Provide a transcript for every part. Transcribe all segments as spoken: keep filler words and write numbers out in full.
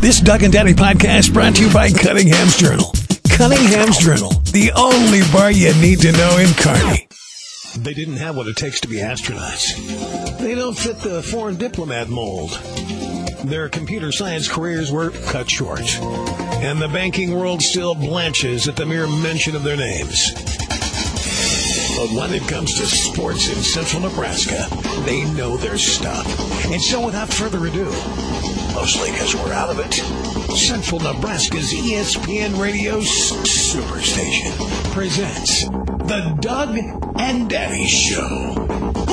This Doug and Daddy podcast brought to you by Cunningham's Journal. Cunningham's Journal, the only bar you need to know in Kearney. They didn't have what it takes to be astronauts. They don't fit the foreign diplomat mold. Their computer science careers were cut short. And the banking world still blanches at the mere mention of their names. But when it comes to sports in central Nebraska, they know their stuff. And so without further ado, mostly because we're out of it, Central Nebraska's E S P N Radio Superstation presents The Doug and Daddy Show.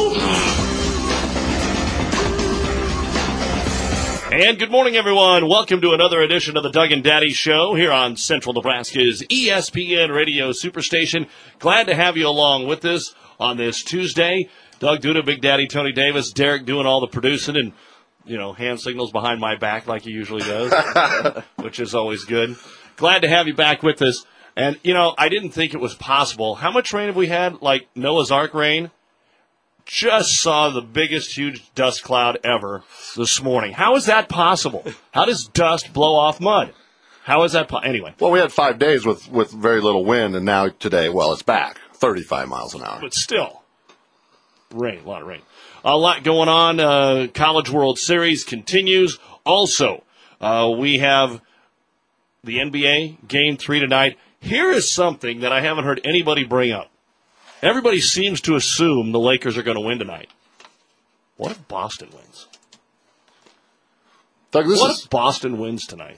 And good morning, everyone. Welcome to another edition of the Doug and Daddy Show here on Central Nebraska's E S P N Radio Superstation. Glad to have you along with us on this Tuesday. Doug Duda, Big Daddy Tony Davis, Derek doing all the producing and, you know, hand signals behind my back like he usually does, which is always good. Glad to have you back with us. And, you know, I didn't think it was possible. How much rain have we had? Like Noah's Ark rain? Just saw the biggest, huge dust cloud ever this morning. How is that possible? How does dust blow off mud? How is that possible? Anyway. Well, we had five days with, with very little wind, and now today, well, it's back. thirty-five miles an hour. But still, rain, a lot of rain. A lot going on. Uh, College World Series continues. Also, uh, we have the N B A Game three tonight. Here is something that I haven't heard anybody bring up. Everybody seems to assume the Lakers are going to win tonight. What if Boston wins? Doug, this what is, if Boston wins tonight?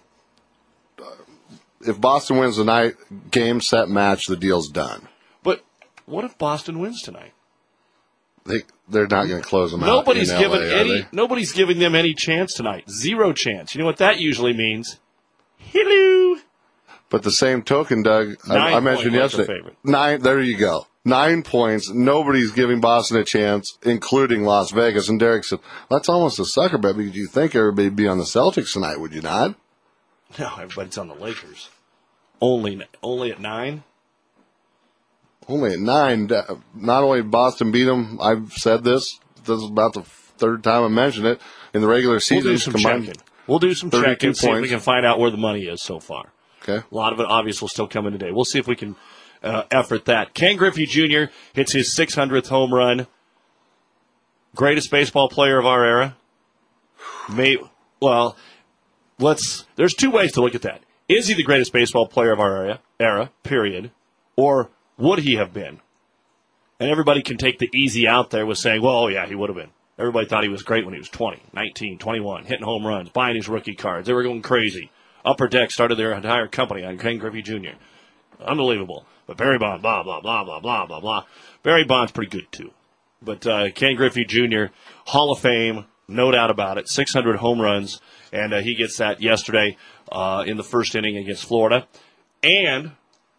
If Boston wins tonight, game, set, match, the deal's done. But what if Boston wins tonight? They, they're not going to close them nobody's out in given L A, any. Nobody's giving them any chance tonight. Zero chance. You know what that usually means? Hello. But the same token, Doug, I, I mentioned yesterday. Nine. There you go. Nine points. Nobody's giving Boston a chance, including Las Vegas. And Derek said, that's almost a sucker bet because you think everybody would be on the Celtics tonight, would you not? No, everybody's on the Lakers. Only, only at nine? Only at nine. Not only did Boston beat them, I've said this. This is about the third time I mentioned it. In the regular season, we'll do some checking. We'll do some checking, see if we can find out where the money is so far. Okay. A lot of it, obviously, will still come in today. We'll see if we can uh, effort that. Ken Griffey Junior hits his six hundredth home run. Greatest baseball player of our era. May, well, let's. There's two ways to look at that. Is he the greatest baseball player of our era, era, period, or would he have been? And everybody can take the easy out there with saying, well, oh, yeah, he would have been. Everybody thought he was great when he was twenty, nineteen, twenty-one, hitting home runs, buying his rookie cards. They were going crazy. Upper Deck started their entire company on Ken Griffey Junior Unbelievable. But Barry Bonds, blah, blah, blah, blah, blah, blah, blah. Barry Bonds pretty good, too. But uh, Ken Griffey Junior, Hall of Fame, no doubt about it, six hundred home runs, and uh, he gets that yesterday uh, in the first inning against Florida. And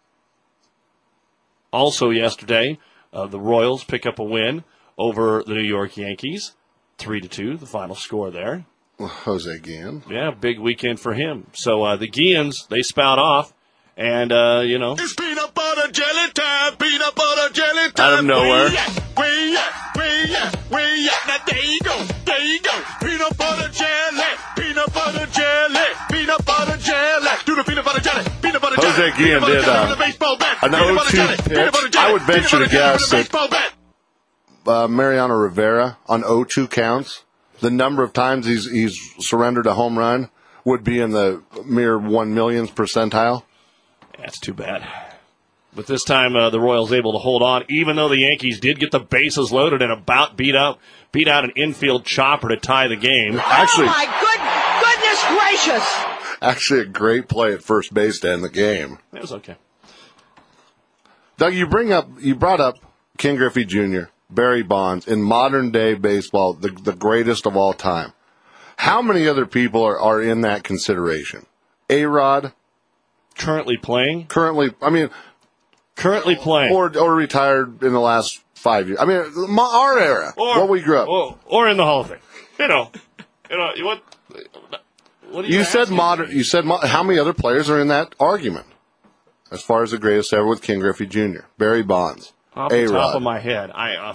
also yesterday, uh, the Royals pick up a win over the New York Yankees, three to two, the final score there. Jose Guillen. Yeah, big weekend for him. So uh, the Guillens, they spout off, and, uh, you know. It's peanut butter jelly time, peanut butter jelly time. Out of nowhere. Way up, way up, way up, way up. Now there you go, there you go. Peanut butter jelly, peanut butter jelly, peanut butter jelly. Do the peanut butter jelly, peanut butter jelly. Jose Guillen did uh, an oh two pitch. I would venture to guess that uh, Mariano Rivera on oh two counts, the number of times he's he's surrendered a home run would be in the mere one millionth percentile. That's too bad. But this time uh, the Royals able to hold on, even though the Yankees did get the bases loaded and about beat up, beat out an infield chopper to tie the game. Actually, oh my good goodness gracious! Actually, a great play at first base to end the game. It was okay. Doug, you bring up, you brought up Ken Griffey Junior, Barry Bonds in modern day baseball, the the greatest of all time. How many other people are, are in that consideration? A-Rod. Currently playing? Currently, I mean. Currently playing. Or or retired in the last five years. I mean, my, our era, or, what we grew up. Or, or in the Hall of Fame. You know. You know, what, what are you You said modern, you said, mo- how many other players are in that argument? As far as the greatest ever with Ken Griffey Junior, Barry Bonds, Off A-Rod. the top of my head, I... Uh,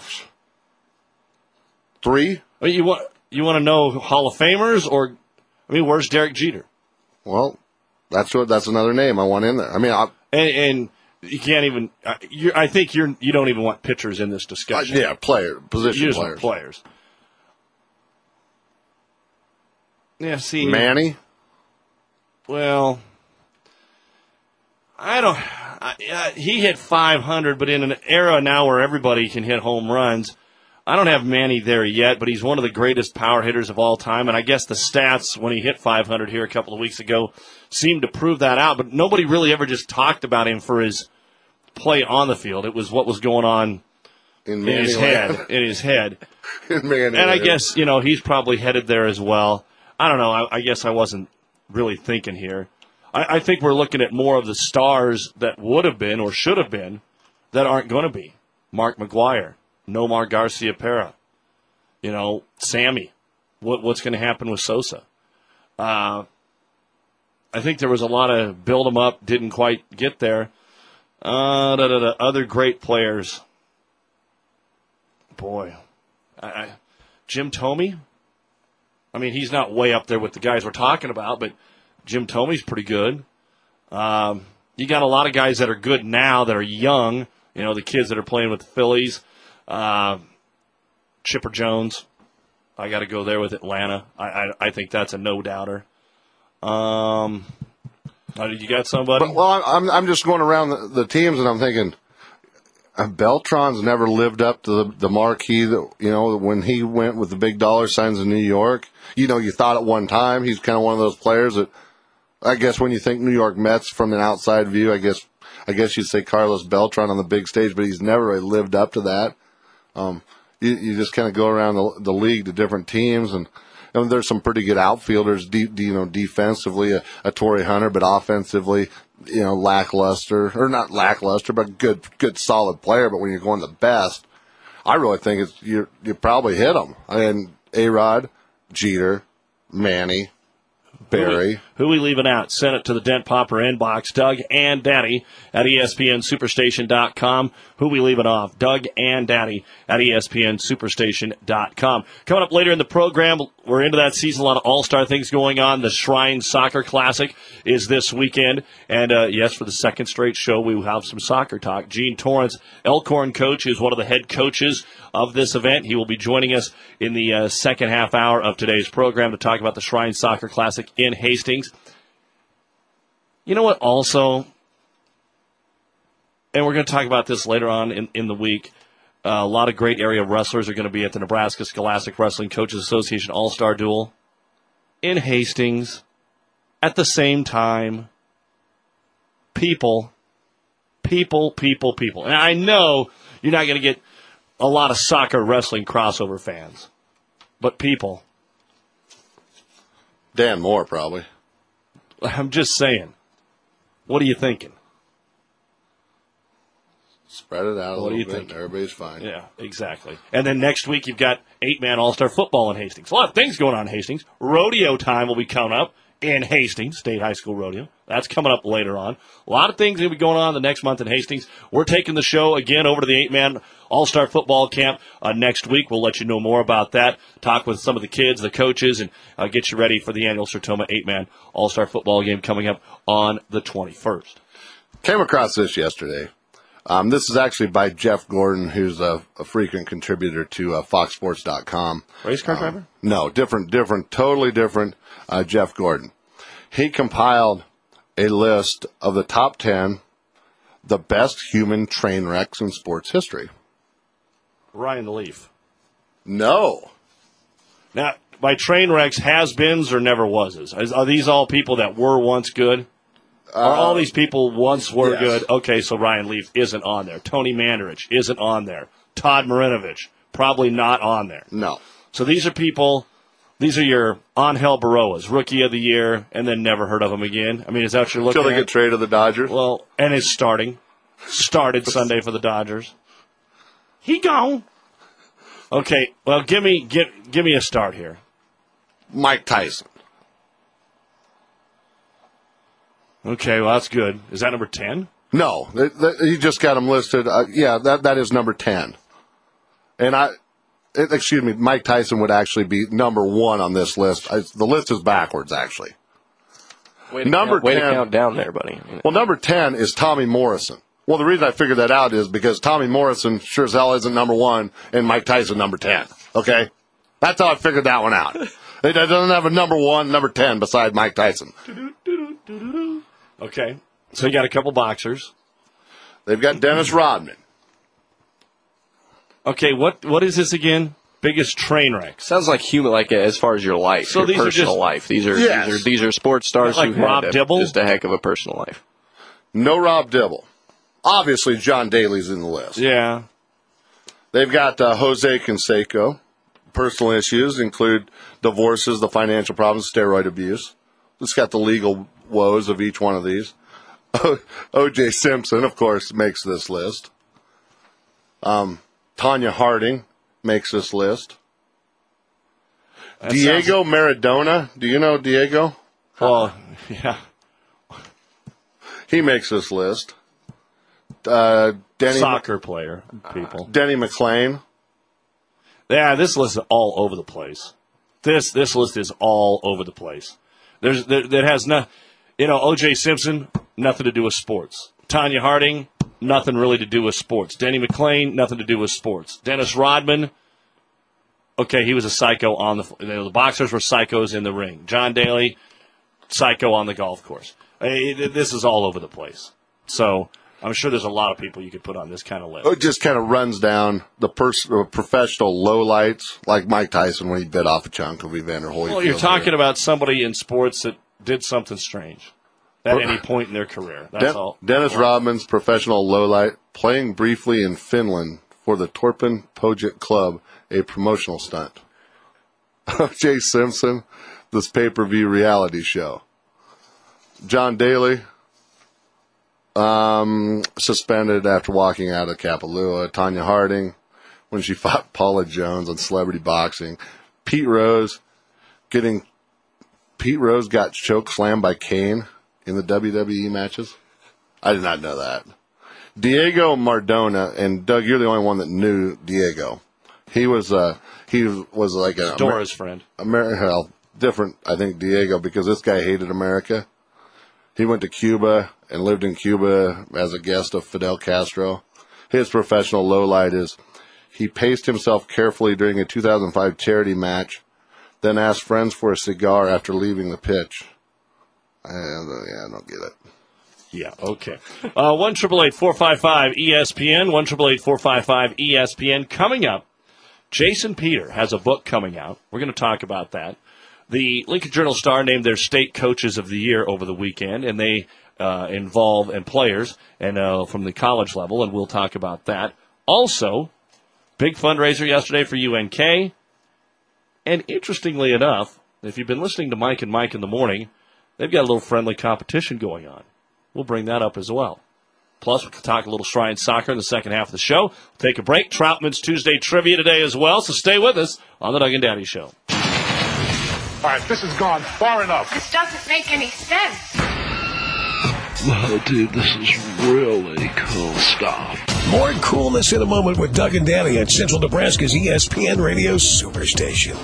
Three? you want, you want to know Hall of Famers, or... I mean, where's Derek Jeter? Well, that's what. That's another name I want in there. I mean, I, And, and you can't even. Uh, you, I think you're. You don't even want pitchers in this discussion. uh, yeah, player position You just players. want players. Yeah. See, Manny. Well, I don't. I, uh, he hit five hundred, but in an era now where everybody can hit home runs, I don't have Manny there yet. But he's one of the greatest power hitters of all time, and I guess the stats when he hit five hundred here a couple of weeks ago seemed to prove that out. But nobody really ever just talked about him for his play on the field. It was what was going on In, in his Manny head. In his head. in Manny And I land. guess, you know, he's probably headed there as well. I don't know. I, I guess I wasn't really thinking here. I, I think we're looking at more of the stars that would have been or should have been that aren't going to be. Mark McGwire, Nomar Garcia-Pera, you know, Sammy. What, what's going to happen with Sosa? Uh, I think there was a lot of build them up, didn't quite get there. Uh, da, da, da, other great players. Boy, I, I, Jim Thome. I mean, he's not way up there with the guys we're talking about, but Jim Thome's pretty good. Um, you got a lot of guys that are good now that are young. You know, the kids that are playing with the Phillies. Uh, Chipper Jones. I got to go there with Atlanta. I, I I think that's a no-doubter. Um, oh, you got somebody? But, well, I'm I'm just going around the, the teams and I'm thinking, uh, Beltran's never lived up to the, the marquee that, you know, when he went with the big dollar signs in New York. You know, you thought at one time he's kind of one of those players that, I guess when you think New York Mets from an outside view, I guess I guess you'd say Carlos Beltran on the big stage, but he's never really lived up to that. Um, you, you just kind of go around the, the league to different teams, and you know, there's some pretty good outfielders, de- de- you know, defensively, a, a Torrey Hunter, but offensively, you know, lackluster, or not lackluster, but good, good, solid player. But when you're going the best, I really think it's you. You probably hit them. I mean, A-Rod, Jeter, Manny, Barry. Who we leaving out? Send it to the Dent Popper inbox. Doug and Daddy at E S P N Superstation dot com. Who we leaving off? Doug and Daddy at E S P N Superstation dot com. Coming up later in the program, we're into that season. A lot of all-star things going on. The Shrine Soccer Classic is this weekend. And, uh, yes, for the second straight show, we will have some soccer talk. Gene Torrance, Elkhorn coach, is one of the head coaches of this event. He will be joining us in the uh, second half hour of today's program to talk about the Shrine Soccer Classic in Hastings. You know what also, and we're going to talk about this later on in, in the week, uh, a lot of great area wrestlers are going to be at the Nebraska Scholastic Wrestling Coaches Association All-Star Duel in Hastings at the same time. People, people, people, people. And I know you're not going to get a lot of soccer wrestling crossover fans, but people. Dan Moore, probably. I'm just saying. What are you thinking? Spread it out a What do little you bit. think? Everybody's fine. Yeah, exactly. And then next week you've got eight-man All-Star football in Hastings. A lot of things going on in Hastings. Rodeo time will be coming up in Hastings, State High School Rodeo. That's coming up later on. A lot of things will be going on the next month in Hastings. We're taking the show again over to the eight-man All-Star football camp uh, next week. We'll let you know more about that, talk with some of the kids, the coaches, and uh, get you ready for the annual Sertoma eight-man All-Star football game coming up on the twenty-first. Came across this yesterday. Um, this is actually by Jeff Gordon, who's a, a frequent contributor to uh, Fox Sports dot com. Race car um, driver? No, different, different, totally different uh, Jeff Gordon. He compiled a list of the top ten, the best human train wrecks in sports history. Ryan Leaf. No. Now, by train wrecks, has-beens or never wases? Is, are these all people that were once good? Are all these people once were yes. good? Okay, so Ryan Leaf isn't on there. Tony Mandarich isn't on there. Todd Marinovich, probably not on there. No. So these are people, these are your Angel Baroas, Rookie of the Year, and then never heard of them again. I mean, is that what you're looking Until they at? get traded to the Dodgers. Well, and is starting. Started Sunday for the Dodgers. He gone. Okay, well, give me, give, give me a start here. Mike Tyson. Okay, well, that's good. Is that number ten? No, th- th- you just got him listed. Uh, yeah, that that is number ten. And I, it, excuse me, Mike Tyson would actually be number one on this list. I, the list is backwards, actually. Way to number count, way ten, to count down there, buddy. Well, number ten is Tommy Morrison. Well, the reason I figured that out is because Tommy Morrison sure as hell isn't number one, and Mike Tyson number ten. Okay, that's how I figured that one out. It doesn't have a number one, number ten beside Mike Tyson. Okay, so you got a couple boxers. They've got Dennis Rodman. Okay, what what is this again? Biggest train wreck. Sounds like human, like uh, as far as your life, So your these are personal just- life. These are, Yes. these are these are sports stars Like who Rob had a, Dibble? just a heck of a personal life. No Rob Dibble. Obviously, John Daly's in the list. Yeah. They've got uh, Jose Canseco. Personal issues include divorces, the financial problems, steroid abuse. It's got the legal woes of each one of these. O J Simpson, of course, makes this list. Um, Tanya Harding makes this list. That Diego Maradona. Do you know Diego? Well, yeah. He makes this list. Uh, Denny, Soccer player, people. Denny McClain. Yeah, this list is all over the place. This this list is all over the place. There's there, that has no, you know, O J Simpson, nothing to do with sports. Tanya Harding, nothing really to do with sports. Denny McClain, nothing to do with sports. Dennis Rodman, okay, he was a psycho on the you know, the boxers were psychos in the ring. John Daly, psycho on the golf course. Hey, this is all over the place. So I'm sure there's a lot of people you could put on this kind of list. It just kind of runs down the pers- uh, professional lowlights, like Mike Tyson when he bit off a chunk of Evander Holyfield. Well, you're talking about somebody in sports that did something strange at any point in their career. That's Den- all. Dennis Rodman's professional lowlight, playing briefly in Finland for the Torpen Pojet Club, a promotional stunt. O J Simpson, this pay-per-view reality show. John Daly, um, suspended after walking out of Kapalua. Tanya Harding, when she fought Paula Jones on Celebrity Boxing. Pete Rose, getting Pete Rose got choke slammed by Kane in the W W E matches. I did not know that. Diego Maradona, and Doug, you're the only one that knew Diego. He was uh he was like a Dora's friend. America, well, different, I think, Diego, because this guy hated America. He went to Cuba and lived in Cuba as a guest of Fidel Castro. His professional lowlight is he paced himself carefully during a two thousand five charity match, then asked friends for a cigar after leaving the pitch. I, yeah, I don't get it. Yeah, okay. Uh, one triple eight four five five E S P N, one triple eight four five five E S P N. Coming up, Jason Peter has a book coming out. We're going to talk about that. The Lincoln Journal-Star named their state coaches of the year over the weekend, and they uh, involve and players and uh, from the college level, and we'll talk about that. Also, big fundraiser yesterday for U N K, and interestingly enough, if you've been listening to Mike and Mike in the morning, they've got a little friendly competition going on. We'll bring that up as well. Plus, we'll talk a little Shrine Soccer in the second half of the show. We'll take a break. Troutman's Tuesday Trivia today as well, so stay with us on the Doug and Daddy Show. All right, this has gone far enough. This doesn't make any sense. Wow, dude, this is really cool stuff. More coolness in a moment with Doug and Daddy at Central Nebraska's E S P N Radio Superstation.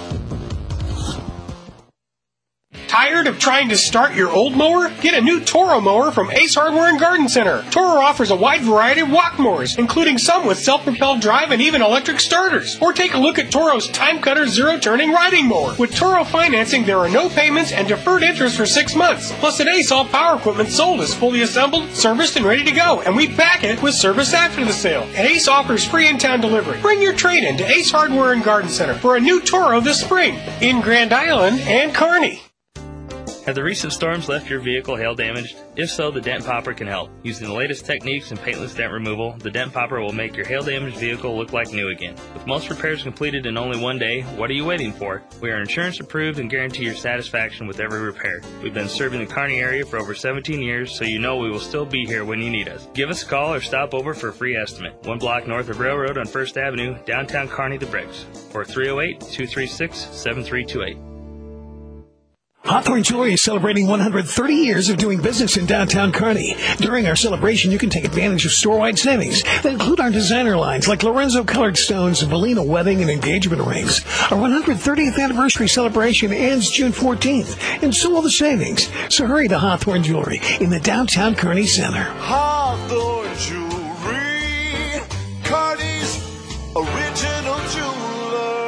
Tired of trying to start your old mower? Get a new Toro mower from Ace Hardware and Garden Center. Toro offers a wide variety of walk mowers, including some with self-propelled drive and even electric starters. Or take a look at Toro's Time Cutter zero-turning riding mower. With Toro financing, there are no payments and deferred interest for six months. Plus, at Ace, all power equipment sold is fully assembled, serviced, and ready to go, and we pack it with service after the sale. And Ace offers free in-town delivery. Bring your trade-in to Ace Hardware and Garden Center for a new Toro this spring in Grand Island and Kearney. Have the recent storms left your vehicle hail damaged? If so, the Dent Popper can help. Using the latest techniques in paintless dent removal, the Dent Popper will make your hail-damaged vehicle look like new again. With most repairs completed in only one day, what are you waiting for? We are insurance approved and guarantee your satisfaction with every repair. We've been serving the Kearney area for over seventeen years, so you know we will still be here when you need us. Give us a call or stop over for a free estimate. One block north of Railroad on First Avenue, downtown Kearney, the Bricks. Or three oh eight, two three six, seven three two eight. Hawthorne Jewelry is celebrating one hundred thirty years of doing business in downtown Kearney. During our celebration, you can take advantage of store-wide savings that include our designer lines like Lorenzo Colored Stones, Valina Wedding, and Engagement Rings. Our one hundred thirtieth anniversary celebration ends June fourteenth, and so will the savings. So hurry to Hawthorne Jewelry in the downtown Kearney Center. Hawthorne Jewelry, Kearney's original jeweler.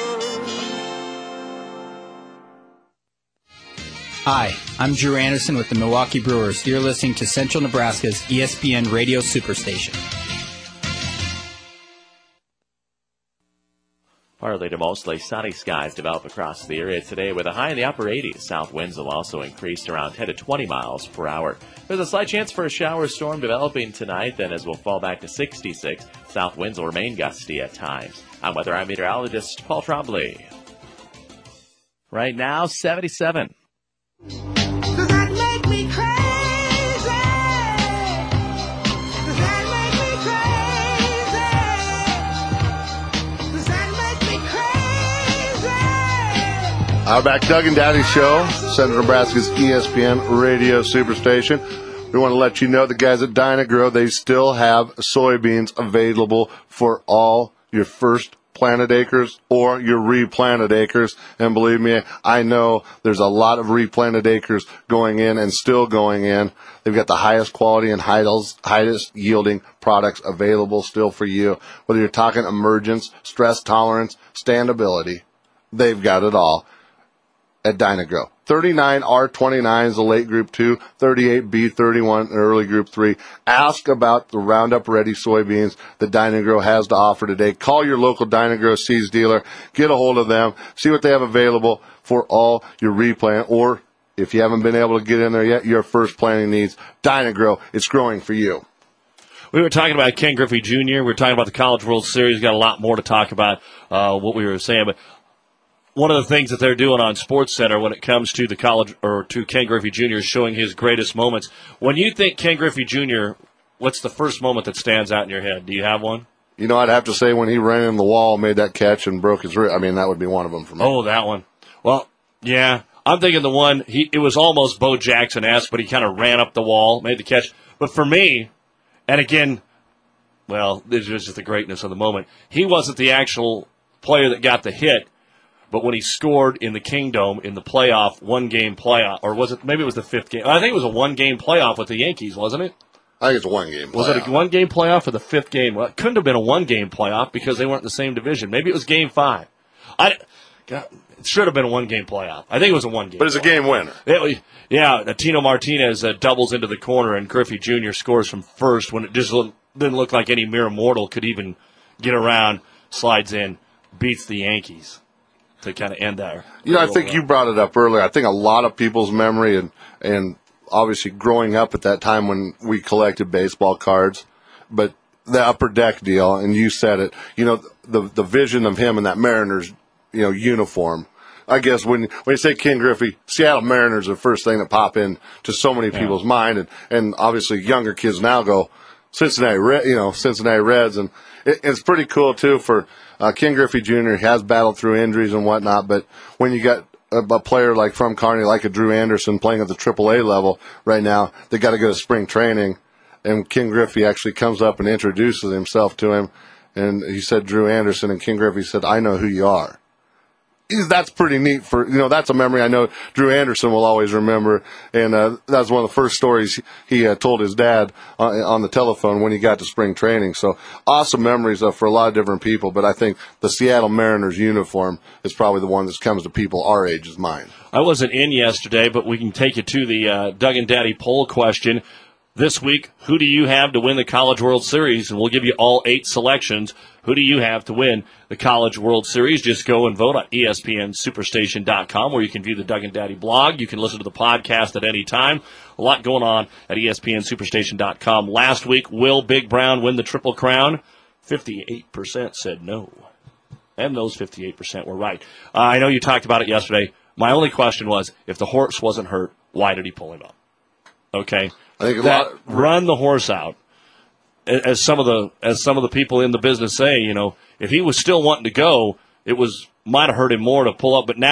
Hi, I'm Drew Anderson with the Milwaukee Brewers. You're listening to Central Nebraska's E S P N Radio Superstation. Partly to mostly sunny skies develop across the area today with a high in the upper eighties. South winds will also increase around ten to twenty miles per hour. There's a slight chance for a shower storm developing tonight, then as we'll fall back to sixty-six, south winds will remain gusty at times. I'm weather eye meteorologist Paul Trombley. Right now, seventy-seven. Does that make me crazy? Does that make me crazy? Does that make me crazy? Our back Doug and Daddy Show, Central Nebraska's E S P N Radio Superstation. We want to let you know the guys at Dyna-Gro, they still have soybeans available for all your first planted acres or your replanted acres. And believe me, I know there's a lot of replanted acres going in and still going in. They've got the highest quality and highest, highest yielding products available still for you. Whether you're talking emergence, stress tolerance, standability, they've got it all at Dyna-Gro. thirty-nine R twenty-nine is the late group two, thirty-eight B thirty-one early group three. Ask about the Roundup Ready soybeans that Dyna-Gro has to offer today. Call your local Dyna-Gro seeds dealer, get a hold of them, see what they have available for all your replant, or if you haven't been able to get in there yet, your first planting needs. Dyna-Gro, it's growing for you. We were talking about Ken Griffey Junior We were talking about the College World Series. Got a lot more to talk about uh, what we were saying, but one of the things that they're doing on SportsCenter when it comes to the college or to Ken Griffey Junior is showing his greatest moments. When you think Ken Griffey Junior, what's the first moment that stands out in your head? Do you have one? You know, I'd have to say when he ran in the wall, made that catch, and broke his wrist. I mean, that would be one of them for me. Oh, that one. Well, yeah. I'm thinking the one, he it was almost Bo Jackson-esque, but he kind of ran up the wall, made the catch. But for me, and again, well, this is just the greatness of the moment, he wasn't the actual player that got the hit. But when he scored in the Kingdome in the playoff, one-game playoff, or was it, maybe it was the fifth game. I think it was a one-game playoff with the Yankees, wasn't it? I think it's a one-game playoff. Was it a one-game playoff or the fifth game? Well, it couldn't have been a one-game playoff because they weren't in the same division. Maybe it was game five. I, God, it should have been a one-game playoff. I think it was a one-game But it's playoff. a game winner. It, yeah, Tino Martinez uh, doubles into the corner, and Griffey Junior scores from first when it just look, didn't look like any mere mortal could even get around, slides in, beats the Yankees to kind of end that. You know, I think you brought it up earlier. I think a lot of people's memory, and and obviously growing up at that time when we collected baseball cards, but the Upper Deck deal, and you said it, you know, the the vision of him in that Mariners, you know, uniform. I guess when when you say Ken Griffey, Seattle Mariners are the first thing that pop in to so many Yeah. people's mind, and, and obviously younger kids now go Cincinnati, Red, you know, Cincinnati Reds, and it, it's pretty cool too for uh, Ken Griffey Junior He has battled through injuries and whatnot, but when you got a, a player like from Kearney, like a Drew Anderson playing at the triple A level right now, they got to go to spring training, and Ken Griffey actually comes up and introduces himself to him, and he said Drew Anderson, and Ken Griffey said, "I know who you are." That's pretty neat for, you know, that's a memory I know Drew Anderson will always remember. And, uh, that's one of the first stories he uh, told his dad on, on the telephone when he got to spring training. So awesome memories uh, for a lot of different people. But I think the Seattle Mariners uniform is probably the one that comes to people our age's mind. I wasn't in yesterday, but we can take you to the uh, Doug and Daddy poll question. This week, who do you have to win the College World Series? And we'll give you all eight selections. Who do you have to win the College World Series? Just go and vote on E S P N Superstation dot com, where you can view the Doug and Daddy blog. You can listen to the podcast at any time. A lot going on at E S P N Superstation dot com. Last week, will Big Brown win the Triple Crown? fifty-eight percent said no. And those fifty-eight percent were right. Uh, I know you talked about it yesterday. My only question was, if the horse wasn't hurt, why did he pull him up? Okay? I think a that, lot, run the horse out. As some of the as some of the people in the business say, you know, if he was still wanting to go, it was might have hurt him more to pull up. But now,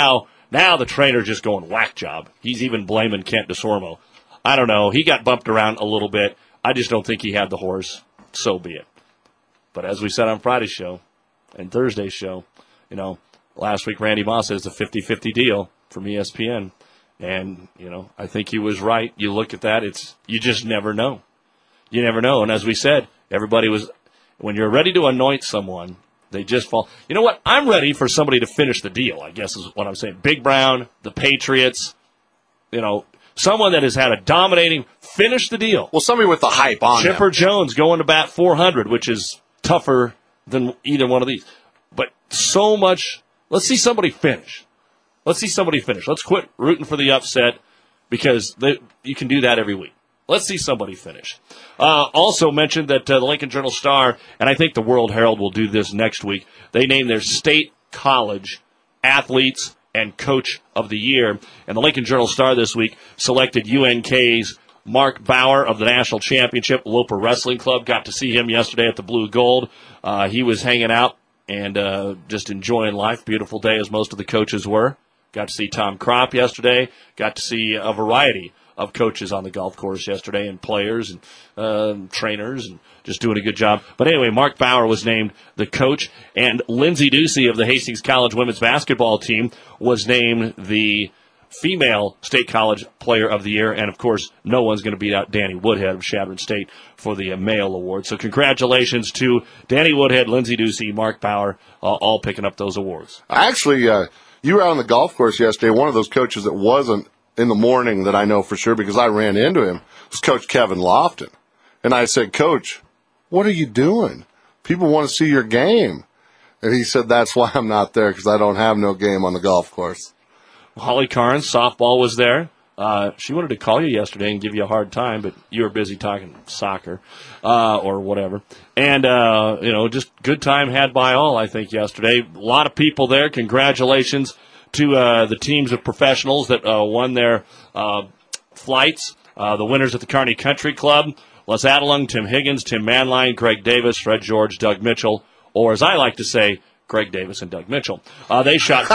Now the trainer's just going whack job. He's even blaming Kent DeSormo. I don't know. He got bumped around a little bit. I just don't think he had the horse. So be it. But as we said on Friday's show and Thursday's show, you know, last week Randy Moss said it's a fifty-fifty deal from E S P N. And, you know, I think he was right. You look at that, it's you just never know. You never know. And as we said, everybody was, when you're ready to anoint someone, they just fall. You know what? I'm ready for somebody to finish the deal, I guess is what I'm saying. Big Brown, the Patriots, you know, someone that has had a dominating, finish the deal. Well, somebody with the hype on Chipper them. Jones going to bat four hundred, which is tougher than either one of these. But so much, let's see somebody finish. Let's see somebody finish. Let's quit rooting for the upset because they, you can do that every week. Let's see somebody finish. Uh, also mentioned that uh, the Lincoln Journal-Star, and I think the World Herald will do this next week, they named their state college athletes and coach of the year. And the Lincoln Journal-Star this week selected U N K's Mark Bauer of the National Championship Loper Wrestling Club. Got to see him yesterday at the Blue Gold. Uh, he was hanging out and uh, just enjoying life. Beautiful day, as most of the coaches were. Got to see Tom Kropp yesterday. Got to see a variety of coaches on the golf course yesterday, and players and uh, trainers, and just doing a good job. But anyway, Mark Bauer was named the coach, and Lindsay Ducey of the Hastings College women's basketball team was named the female state college player of the year. And, of course, no one's going to beat out Danny Woodhead of Chadron State for the uh, male award. So congratulations to Danny Woodhead, Lindsay Ducey, Mark Bauer, uh, all picking up those awards. Actually, uh, you were out on the golf course yesterday. One of those coaches that wasn't in the morning that I know for sure because I ran into him was Coach Kevin Lofton. And I said, Coach, what are you doing? People want to see your game. And he said, that's why I'm not there, because I don't have no game on the golf course. Holly Carnes, softball, was there. Uh, she wanted to call you yesterday and give you a hard time, but you were busy talking soccer uh, or whatever. And, uh, you know, just good time had by all, I think, yesterday. A lot of people there. Congratulations to uh, the teams of professionals that uh, won their uh, flights. Uh, the winners at the Kearney Country Club, Les Adelung, Tim Higgins, Tim Manline, Greg Davis, Fred George, Doug Mitchell, or as I like to say, Greg Davis and Doug Mitchell. Uh, they shot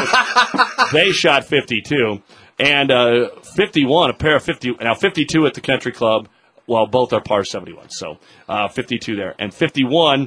they shot fifty-two, and uh, fifty-one, a pair of fifty. Now fifty-two at the Country Club. Well, both are par seventy-one, so uh, fifty-two there, and fifty-one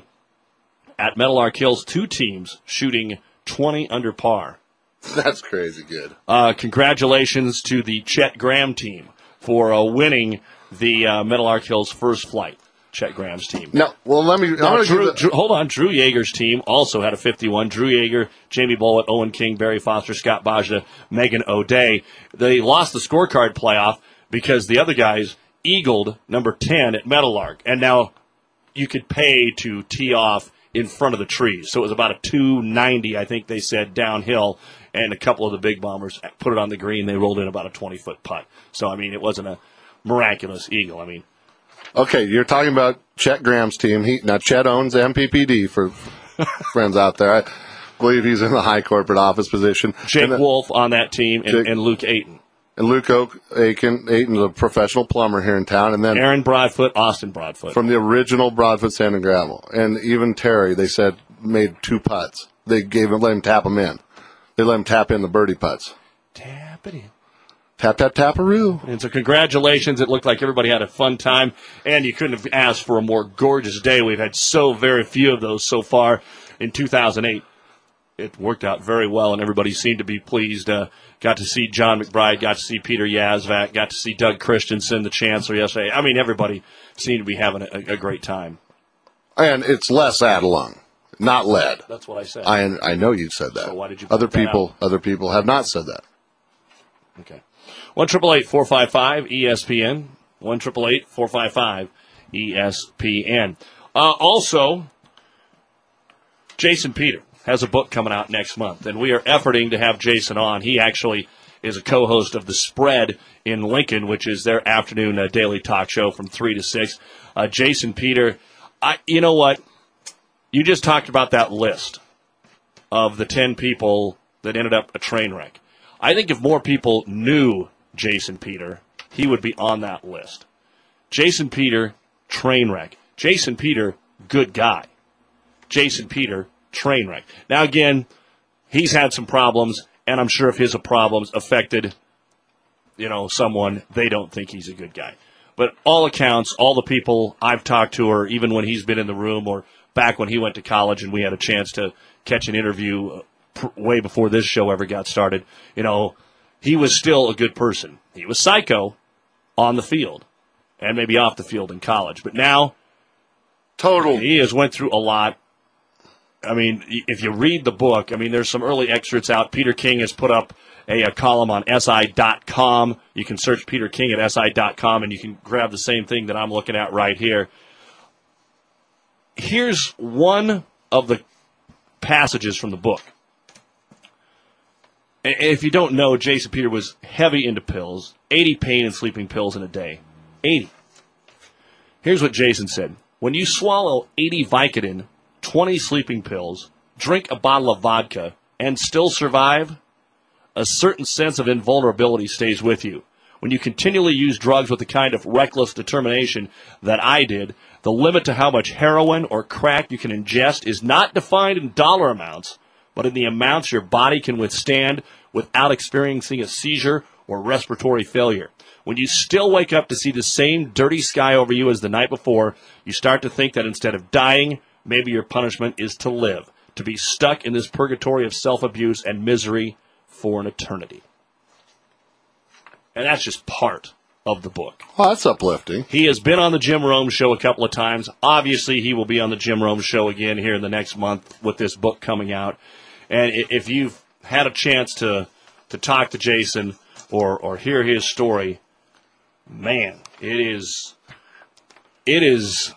at Meadowlark Hills. Two teams shooting twenty under par. That's crazy good. Uh, congratulations to the Chet Graham team for uh, winning the uh, Meadowlark Hills first flight. Chet Graham's team. No, well, let me. Now, Drew, the... Drew, hold on. Drew Yeager's team also had a fifty-one. Drew Yeager, Jamie Bullitt, Owen King, Barry Foster, Scott Bajda, Megan O'Day. They lost the scorecard playoff because the other guys eagled number ten at Meadowlark. And now you could pay to tee off in front of the trees. So it was about a two ninety, I think they said, downhill. And a couple of the big bombers put it on the green. They rolled in about a twenty-foot putt. So, I mean, it wasn't a miraculous eagle. I mean, okay, you're talking about Chet Graham's team. He, now, Chet owns M P P D for friends out there. I believe he's in the high corporate office position. Jake then, Wolf on that team, and, Jake, and Luke Ayton. And Luke Oak, Aiken, Ayton's a professional plumber here in town. And then Aaron Broadfoot, Austin Broadfoot. From the original Broadfoot Sand and Gravel. And even Terry, they said, made two putts. They gave him, let him tap them in. They let him tap in the birdie putts. Tap it in. Tap, tap, taparoo. And so congratulations. It looked like everybody had a fun time, and you couldn't have asked for a more gorgeous day. We've had so very few of those so far in two thousand eight. It worked out very well, and everybody seemed to be pleased. Uh, got to see John McBride, got to see Peter Yazvac, got to see Doug Christensen, the chancellor, yesterday. I mean, everybody seemed to be having a, a great time. And it's Les Adelung, not lead. That's what I said. I I know you said that. So why did you other put that people out? Other people have not said that. Okay. one triple eight four five five E S P N. one triple eight four five five E S P N. Uh, also, Jason Peter has a book coming out next month, and we are efforting to have Jason on. He actually is a co-host of The Spread in Lincoln, which is their afternoon uh, daily talk show from three to six. Uh, Jason Peter, I, you know what? You just talked about that list of the ten people that ended up a train wreck. I think if more people knew Jason Peter, he would be on that list. Jason Peter, train wreck. Jason Peter, good guy. Jason Peter, train wreck. Now, again, he's had some problems, and I'm sure if his problems affected, you know, someone, they don't think he's a good guy. But all accounts, all the people I've talked to, or even when he's been in the room, or back when he went to college and we had a chance to catch an interview way before this show ever got started, you know, he was still a good person. He was psycho on the field and maybe off the field in college. But now, total, he has went through a lot. I mean, if you read the book, I mean, there's some early excerpts out. Peter King has put up a, a column on S I dot com. You can search Peter King at S I dot com, and you can grab the same thing that I'm looking at right here. Here's one of the passages from the book. If you don't know, Jason Peter was heavy into pills, eighty pain and sleeping pills in a day. eighty. Here's what Jason said. When you swallow eighty Vicodin, twenty sleeping pills, drink a bottle of vodka, and still survive, a certain sense of invulnerability stays with you. When you continually use drugs with the kind of reckless determination that I did, the limit to how much heroin or crack you can ingest is not defined in dollar amounts, but in the amounts your body can withstand without experiencing a seizure or respiratory failure. When you still wake up to see the same dirty sky over you as the night before, you start to think that instead of dying, maybe your punishment is to live, to be stuck in this purgatory of self-abuse and misery for an eternity. And that's just part of the book. Well, that's uplifting. He has been on the Jim Rome Show a couple of times. Obviously, he will be on the Jim Rome Show again here in the next month with this book coming out. And if you've had a chance to to talk to Jason or or hear his story, man, it is it is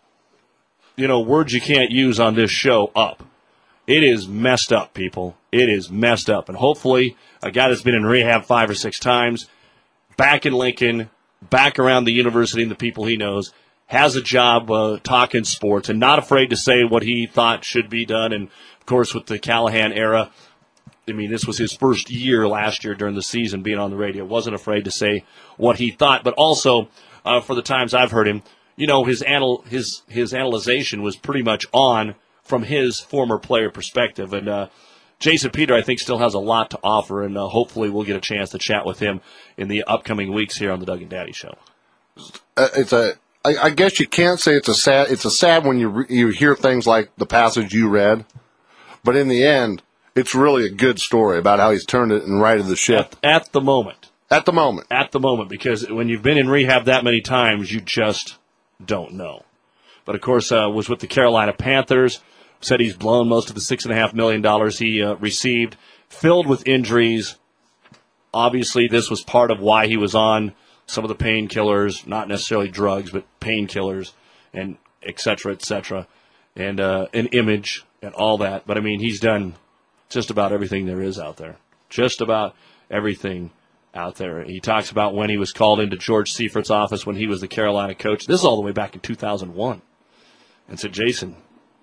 you know, words you can't use on this show up. It is messed up, people. It is messed up. And hopefully, a guy that's been in rehab five or six times, back in Lincoln, back around the university and the people he knows, has a job uh, talking sports and not afraid to say what he thought should be done. And, of course, with the Callahan era, I mean, this was his first year last year during the season being on the radio. Wasn't afraid to say what he thought. But also, uh, for the times I've heard him, you know, his anal- his his analyzation was pretty much on from his former player perspective. And uh, Jason Peter, I think, still has a lot to offer, and uh, hopefully we'll get a chance to chat with him in the upcoming weeks here on the Doug and Daddy Show. Uh, it's a, I, I guess you can't say it's a sad. It's a sad when you re, you hear things like the passage you read, but in the end, it's really a good story about how he's turned it and righted the ship at, at the moment. At the moment, at the moment, because when you've been in rehab that many times, you just don't know. But of course, uh, was with the Carolina Panthers. Said he's blown most of the six and a half million dollars he uh, received, filled with injuries. Obviously, this was part of why he was on some of the painkillers, not necessarily drugs, but painkillers, and et cetera, et cetera, and uh, an image and all that. But I mean, he's done just about everything there is out there. Just about everything out there. He talks about when he was called into George Seifert's office when he was the Carolina coach. This is all the way back in two thousand one, and said, Jason,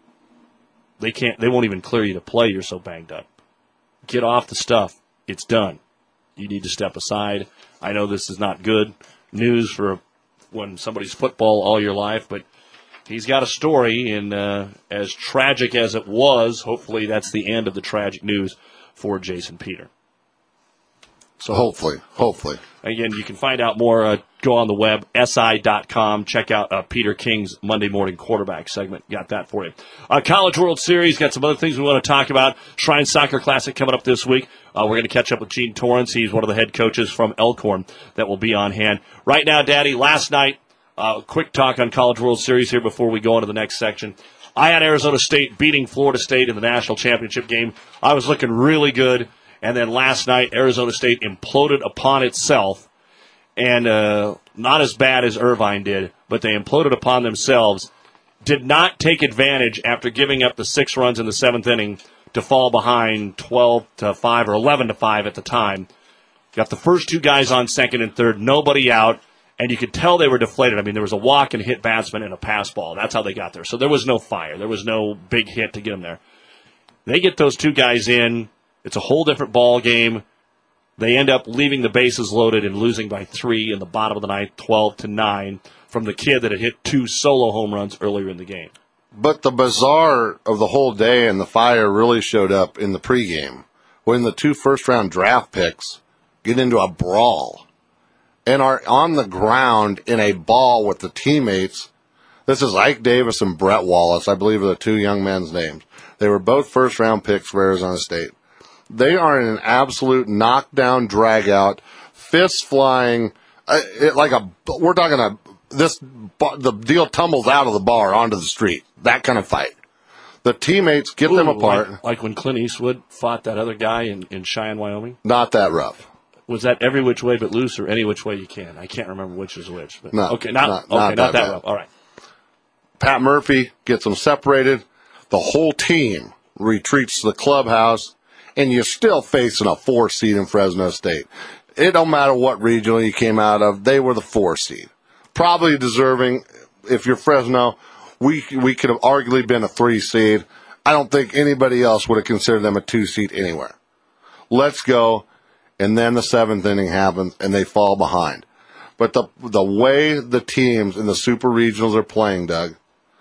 They can't. They won't even clear you to play. You're so banged up. Get off the stuff. It's done. You need to step aside. I know this is not good news for when somebody's football all your life, but he's got a story, and uh, as tragic as it was, hopefully that's the end of the tragic news for Jason Peter. So hopefully, hopefully. Again, you can find out more. Uh, go on the web, S I dot com. Check out uh, Peter King's Monday Morning Quarterback segment. Got that for you. Uh, College World Series. Got some other things we want to talk about. Shrine Soccer Classic coming up this week. Uh, we're going to catch up with Gene Torrance. He's one of the head coaches from Elkhorn that will be on hand. Right now, Daddy, last night, uh, quick talk on College World Series here before we go into the next section. I had Arizona State beating Florida State in the national championship game. I was looking really good. And then last night, Arizona State imploded upon itself, and uh, not as bad as Irvine did, but they imploded upon themselves, did not take advantage after giving up the six runs in the seventh inning to fall behind twelve to five or eleven to five at the time. Got the first two guys on second and third, nobody out, and you could tell they were deflated. I mean, there was a walk and hit batsman and a pass ball. That's how they got there. So there was no fire. There was no big hit to get them there. They get those two guys in. It's a whole different ball game. They end up leaving the bases loaded and losing by three in the bottom of the ninth, twelve to nine, from the kid that had hit two solo home runs earlier in the game. But the bizarre of the whole day and the fire really showed up in the pregame when the two first-round draft picks get into a brawl and are on the ground in a ball with the teammates. This is Ike Davis and Brett Wallace, I believe are the two young men's names. They were both first-round picks for Arizona State. They are in an absolute knockdown, drag-out, fists flying, uh, it, like a, we're talking a, this, the deal tumbles out of the bar onto the street. That kind of fight. The teammates get Ooh, them apart. Like, like when Clint Eastwood fought that other guy in, in Cheyenne, Wyoming? Not that rough. Was that every which way but loose or any which way you can? I can't remember which is which. But, no, okay, not, not, okay, not, not that, that rough. All right. Pat Murphy gets them separated. The whole team retreats to the clubhouse, and you're still facing a four seed in Fresno State. It don't matter what regional you came out of; they were the four seed, probably deserving. If you're Fresno, we we could have arguably been a three seed. I don't think anybody else would have considered them a two seed anywhere. Let's go, and then the seventh inning happens, and they fall behind. But the the way the teams in the super regionals are playing, Doug,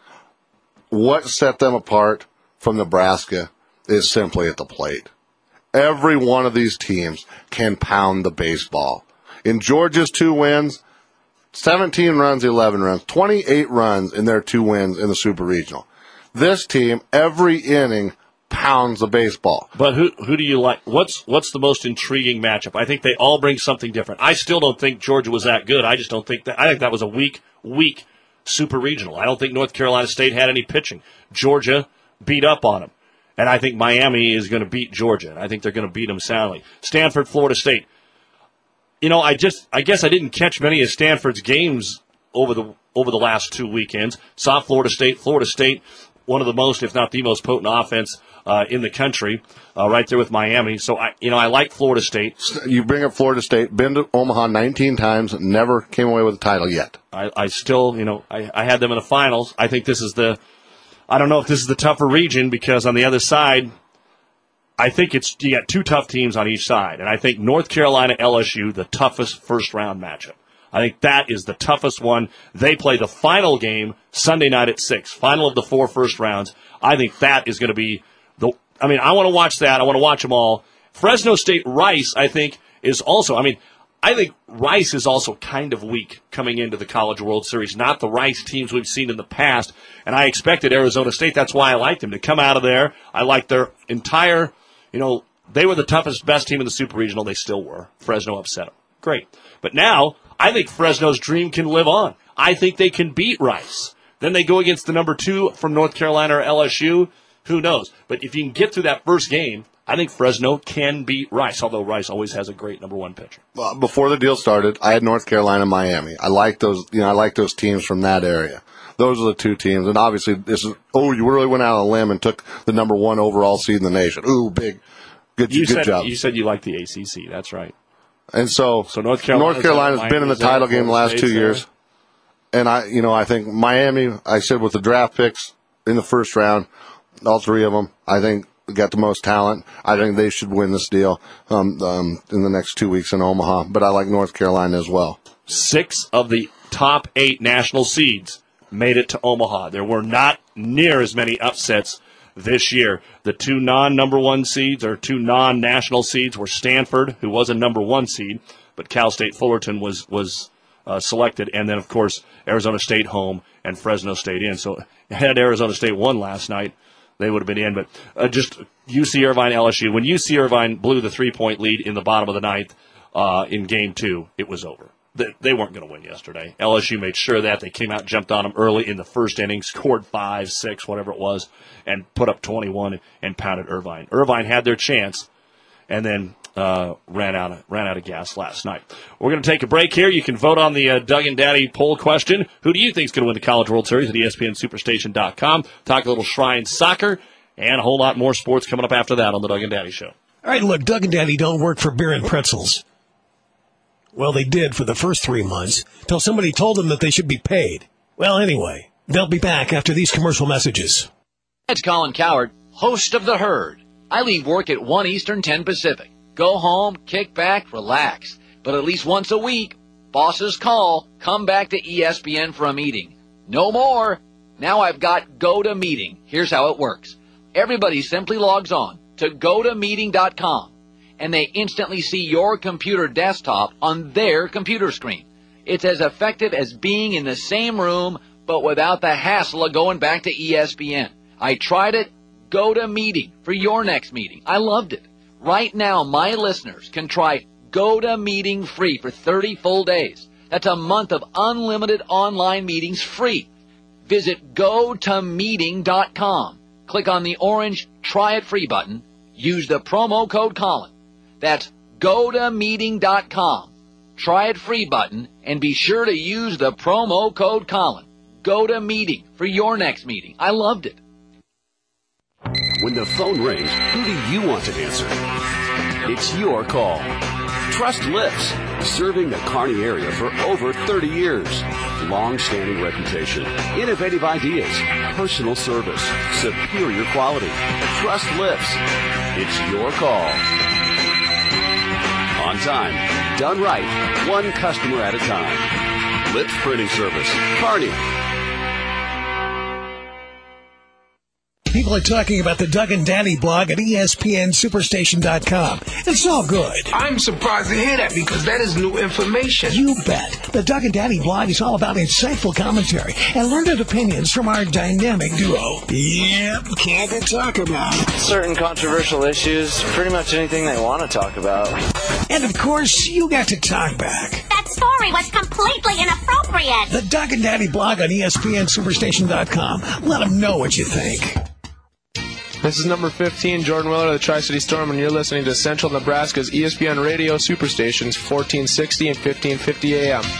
what set them apart from Nebraska is simply at the plate. Every one of these teams can pound the baseball. In Georgia's two wins, seventeen runs, eleven runs, twenty-eight runs in their two wins in the Super Regional. This team, every inning, pounds the baseball. But who who do you like? What's what's the most intriguing matchup? I think they all bring something different. I still don't think Georgia was that good. I just don't think that. I think that was a weak, weak Super Regional. I don't think North Carolina State had any pitching. Georgia beat up on them. And I think Miami is going to beat Georgia. And I think they're going to beat them soundly. Stanford, Florida State. You know, I just, I guess I didn't catch many of Stanford's games over the over the last two weekends. Saw Florida State. Florida State, one of the most, if not the most potent offense uh, in the country, uh, right there with Miami. So, I, you know, I like Florida State. You bring up Florida State, been to Omaha nineteen times, never came away with a title yet. I, I still, you know, I, I had them in the finals. I think this is the, I don't know if this is the tougher region because on the other side, I think it's, you got two tough teams on each side. And I think North Carolina, L S U, the toughest first round matchup. I think that is the toughest one. They play the final game Sunday night at six, final of the four first rounds. I think that is going to be the, I mean, I want to watch that. I want to watch them all. Fresno State Rice, I think, is also, I mean, I think Rice is also kind of weak coming into the College World Series, not the Rice teams we've seen in the past. And I expected Arizona State. That's why I liked them to come out of there. I liked their entire, you know, they were the toughest, best team in the Super Regional. They still were. Fresno upset them. Great. But now I think Fresno's dream can live on. I think they can beat Rice. Then they go against the number two from North Carolina or L S U. Who knows? But if you can get through that first game, I think Fresno can beat Rice, although Rice always has a great number one pitcher. Well, before the deal started, I had North Carolina, Miami. I like those, you know, I like those teams from that area. Those are the two teams, and obviously this is. Oh, you really went out on a limb and took the number one overall seed in the nation. Ooh, big, good, you good said, job. You said you like the A C C. That's right. And so, so North Carolina's, North Carolina's been in the title game the last two years, and I, you know, I think Miami. I said with the draft picks in the first round, all three of them, I think. Got the most talent. I think they should win this deal um, um, in the next two weeks in Omaha. But I like North Carolina as well. Six of the top eight national seeds made it to Omaha. There were not near as many upsets this year. The two non-number one seeds or two non-national seeds were Stanford, who was a number one seed, but Cal State Fullerton was was uh, selected, and then of course Arizona State home and Fresno State in. So had Arizona State won last night, they would have been in. But uh, just U C Irvine, L S U. When U C Irvine blew the three-point lead in the bottom of the ninth uh, in game two, it was over. They, they weren't going to win yesterday. L S U made sure of that. They came out and jumped on them early in the first inning, scored five, six, whatever it was, and put up twenty-one and pounded Irvine. Irvine had their chance and then uh, ran out of, ran out of gas last night. We're going to take a break here. You can vote on the uh, Doug and Daddy poll question. Who do you think is going to win the College World Series at E S P N Superstation dot com? Talk a little Shrine soccer and a whole lot more sports coming up after that on the Doug and Daddy Show. All right, look, Doug and Daddy don't work for Beer and Pretzels. Well, they did for the first three months, till somebody told them that they should be paid. Well, anyway, they'll be back after these commercial messages. It's Colin Coward, host of The Herd. I leave work at one Eastern, ten Pacific. Go home, kick back, relax. But at least once a week, bosses call, come back to E S P N for a meeting. No more. Now I've got GoToMeeting. Here's how it works. Everybody simply logs on to go to meeting dot com. and they instantly see your computer desktop on their computer screen. It's as effective as being in the same room, but without the hassle of going back to E S P N. I tried it. GoToMeeting for your next meeting. I loved it. Right now, my listeners can try GoToMeeting free for thirty full days. That's a month of unlimited online meetings free. Visit go to meeting dot com. Click on the orange Try It Free button. Use the promo code Colin. That's go to meeting dot com. Try It Free button, and be sure to use the promo code Colin. GoToMeeting for your next meeting. I loved it. When the phone rings, who do you want to answer? It's your call. Trust Lifts, serving the Kearney area for over thirty years. Long-standing reputation, innovative ideas, personal service, superior quality. Trust Lifts. It's your call. On time, done right, one customer at a time. Lifts Printing Service, Kearney. People are talking about the Doug and Daddy blog at E S P N Superstation dot com. It's all good. I'm surprised to hear that because that is new information. You bet. The Doug and Daddy blog is all about insightful commentary and learned opinions from our dynamic duo. Yep, can't talk about certain controversial issues, pretty much anything they want to talk about. And of course, you got to talk back. That story was completely inappropriate. The Doug and Daddy blog on E S P N Superstation dot com. Let them know what you think. This is number fifteen, Jordan Willard of the Tri-City Storm, and you're listening to Central Nebraska's E S P N Radio Superstations, fourteen sixty and fifteen fifty A M.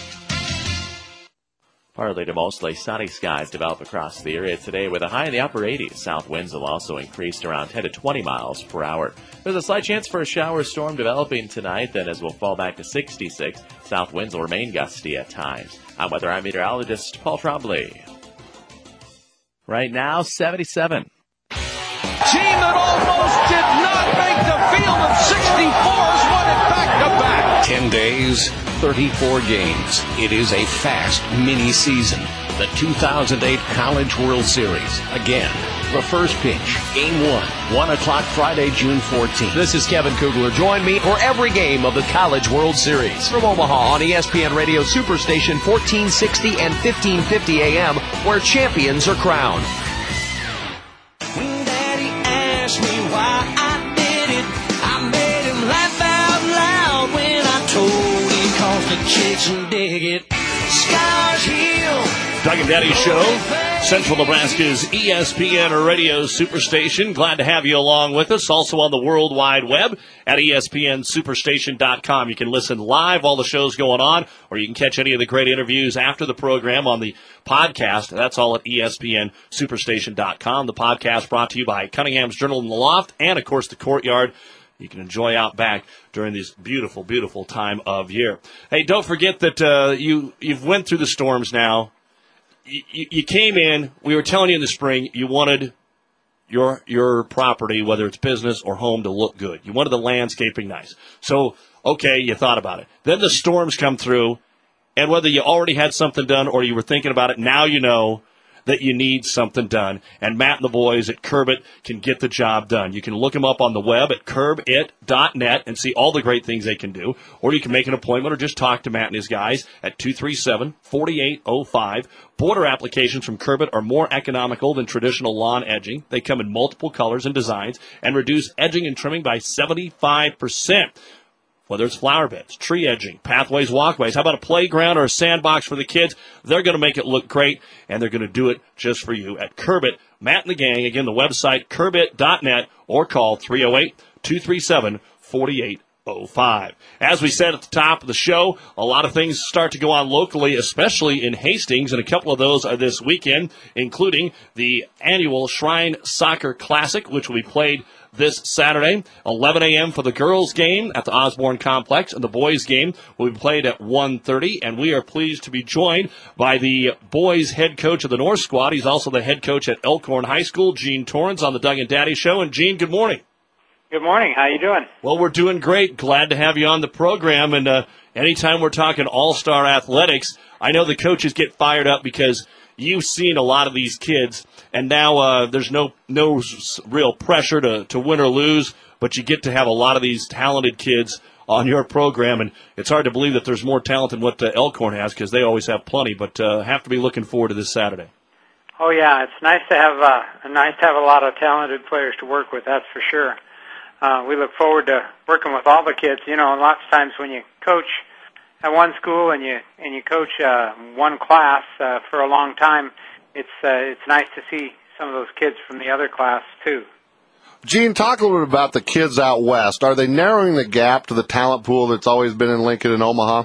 Partly to mostly sunny skies develop across the area today with a high in the upper eighties. South winds will also increase to around ten to twenty miles per hour. There's a slight chance for a shower storm developing tonight, then as we'll fall back to sixty-six, south winds will remain gusty at times. I'm weather I'm meteorologist Paul Trombley. Right now, seventy-seven. Team that almost did not make the field of sixty-fours won it back-to-back. Ten days, thirty-four games. It is a fast mini-season. The two thousand eight College World Series. Again, the first pitch, game one, one o'clock Friday, June fourteenth. This is Kevin Kugler. Join me for every game of the College World Series. From Omaha on E S P N Radio Superstation fourteen sixty and fifteen fifty A M, where champions are crowned. Asked me why I did it. I made him laugh out loud when I told him cause the chicks will dig it. Scars heal. Doug and Daddy Show, Central Nebraska's E S P N Radio Superstation. Glad to have you along with us. Also on the World Wide Web at E S P N Superstation dot com. You can listen live while the show's going on, or you can catch any of the great interviews after the program on the podcast. That's all at E S P N Superstation dot com. The podcast brought to you by Cunningham's Journal in the Loft and, of course, the Courtyard. You can enjoy out back during this beautiful, beautiful time of year. Hey, don't forget that uh, you, you've went through the storms now. You, you came in, we were telling you in the spring, you wanted your your property, whether it's business or home, to look good. You wanted the landscaping nice. So, okay, you thought about it. Then the storms come through, and whether you already had something done or you were thinking about it, now you know that you need something done. And Matt and the boys at Curbit can get the job done. You can look them up on the web at curb it dot net and see all the great things they can do. Or you can make an appointment or just talk to Matt and his guys at two three seven, four eight zero five. Border applications from Curbit are more economical than traditional lawn edging. They come in multiple colors and designs and reduce edging and trimming by seventy-five percent. Whether it's flower beds, tree edging, pathways, walkways, how about a playground or a sandbox for the kids? They're going to make it look great, and they're going to do it just for you at Curbit. Matt and the gang, again, the website, curb it dot net, or call three oh eight, two three seven, four eight oh five. As we said at the top of the show, a lot of things start to go on locally, especially in Hastings, and a couple of those are this weekend, including the annual Shrine Soccer Classic, which will be played this Saturday, eleven a.m. for the girls' game at the Osborne Complex, and the boys' game will be played at one thirty, and we are pleased to be joined by the boys' head coach of the North Squad. He's also the head coach at Elkhorn High School, Gene Torrens, on the Doug and Daddy Show. And, Gene, good morning. Good morning. How you doing? Well, we're doing great. Glad to have you on the program, and uh, anytime we're talking all-star athletics, I know the coaches get fired up because you've seen a lot of these kids, and now uh, there's no no real pressure to, to win or lose, but you get to have a lot of these talented kids on your program, and it's hard to believe that there's more talent than what uh, Elkhorn has because they always have plenty, but uh, have to be looking forward to this Saturday. Oh yeah, it's nice to have uh, nice to have a lot of talented players to work with. That's for sure. Uh, we look forward to working with all the kids. You know, and lots of times when you coach at one school and you and you coach uh, one class uh, for a long time, it's uh, it's nice to see some of those kids from the other class too. Gene, talk a little bit about the kids out west. Are they narrowing the gap to the talent pool that's always been in Lincoln and Omaha?